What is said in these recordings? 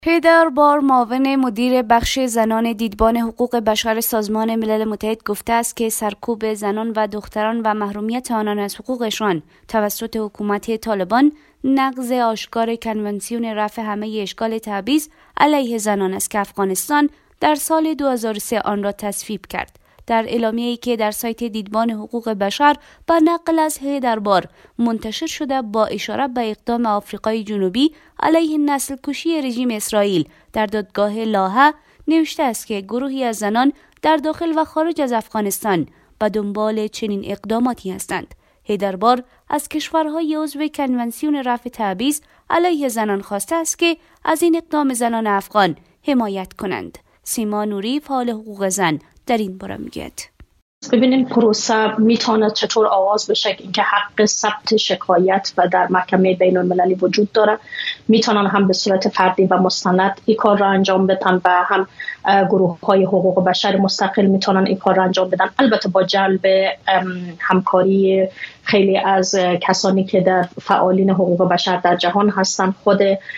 هیدر بار، معاون مدیر بخش زنان دیدبان حقوق بشر سازمان ملل متحد گفته است که سرکوب زنان و دختران و محرومیت آنان از حقوقشان توسط حکومت طالبان نقض آشکار کنونسیون رفع همه اشکال تبعیض علیه زنان است که افغانستان در سال 2003 آن را تصویب کرد. در اعلامیه‌ای که در سایت دیدبان حقوق بشر با نقل از هیدر بار منتشر شده با اشاره به اقدام آفریقای جنوبی علیه نسل کشی رژیم اسرائیل در دادگاه لاهه نوشته است که گروهی از زنان در داخل و خارج از افغانستان به دنبال چنین اقداماتی هستند. هیدر بار از کشورهای عضو کنونسیون رفع تبعیض علیه زنان خواسته است که از این اقدام زنان افغان حمایت کنند. سیما نوری، فعال حقوق زن، در این باره میگوید. ببینیم پروسه میتونه چطور آغاز بشه که اینکه حق ثبت شکایت و در محکمه بین المللی وجود داره، میتونن هم به صورت فردی و مستند این کار را انجام بدن و هم گروه های حقوق بشر مستقل میتونن این کار را انجام بدن، البته با جلب همکاری خیلی از کسانی که در فعالین حقوق بشر در جهان هستن، خود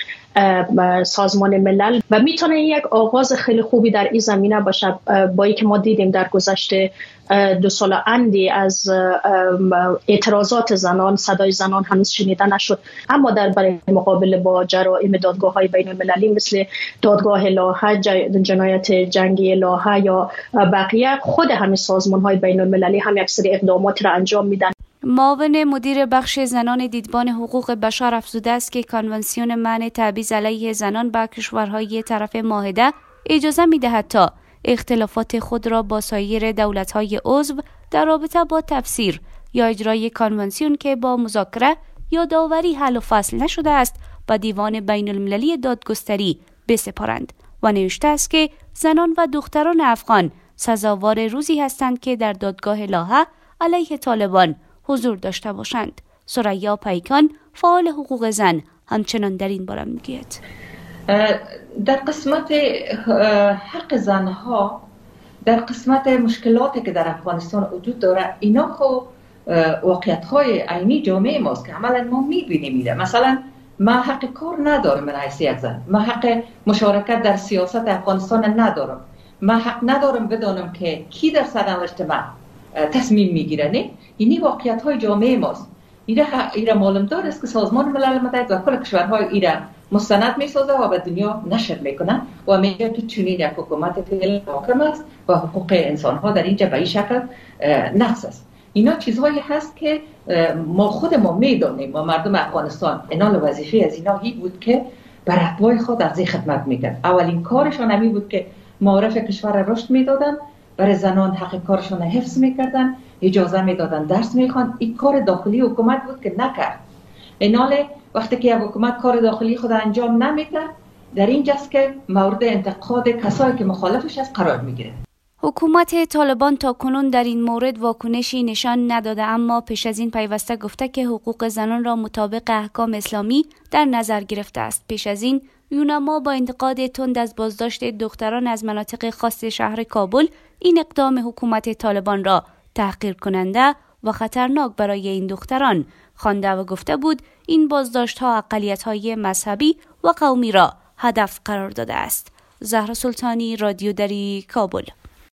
سازمان ملل، و میتونه یک آغاز خیلی خوبی در این زمینه باشه. با اینکه ما دیدیم در گذشته 2 سال اندی از اعتراضات زنان، صدای زنان هنوز شنیده نشد، اما در برای مقابله با جرائم دادگاه‌های بین المللی مثل دادگاه لاهه، جنایت جنگی لاهه یا بقیه، خود همین سازمان‌های بین المللی هم یک سری اقدامات را انجام میدن. معاون مدیر بخش زنان دیدبان حقوق بشر افزوده است که کنونسیون منع تبعیض علیه زنان به کشورهای طرف معاهده اجازه می‌دهد تا اختلافات خود را با سایر دولت‌های عضو در رابطه با تفسیر یا اجرای کنونسیون که با مذاکره یا داوری حل و فصل نشده است به دیوان بین المللی دادگستری بسپارند و نوشته است که زنان و دختران افغان سزاوار روزی هستند که در دادگاه لاهه علیه طالبان حضور داشته باشند. ثریا پیکان، فعال حقوق زن، همچنان در این باره میگوید. در قسمت حق زنها، در قسمت مشکلاتی که در افغانستان وجود داره، اینا خب واقعیت‌های عینی جامعه ماست که عملا ما می‌بینیم. میده مثلا من حق کار ندارم، من حیث یک زن، من حق مشارکت در سیاست افغانستان ندارم، من حق ندارم بدانم که کی در سرنوشت من تصمیم میگیره. نه، اینی واقعیت‌های جامعه ماست. ایره معلوم دار است که سازمان ملل متحد و کل کشورهای ایره مستند میسازه و به دنیا نشر میکنه و میگه که چنین یک حکومت فعلی حاکم است و حقوق انسان‌ها در اینجا به این شکل نقض است. اینا چیزهایی هست که ما خودمون میدونیم و مردم افغانستان اینال وظیفه از اینا هی بود که بر احوال خود از این خدمت میکرد. اولین کارشان همین بود که معارف کشور را رشد میدادن، برای زنان حق کارشون حفظ میکردن، اجازه میدادن درس میخوان. این کار داخلی حکومت بود که نکرد. ایناله وقتی که یک حکومت کار داخلی خود انجام نمیکرد، در اینجاست که مورد انتقاد کسایی که مخالفش از قرار میگیره. حکومت طالبان تا کنون در این مورد واکنشی نشان نداده، اما پیش از این پیوسته گفته که حقوق زنان را مطابق احکام اسلامی در نظر گرفته است. پیش از این یونما با انتقاد تند از بازداشت دختران از مناطق خاص شهر کابل این اقدام حکومت طالبان را تحقیر کننده و خطرناک برای این دختران خوانده و گفته بود این بازداشت‌ها اقلیت‌های مذهبی و قومی را هدف قرار داده است. زهرا سلطانی، رادیو دری، کابل.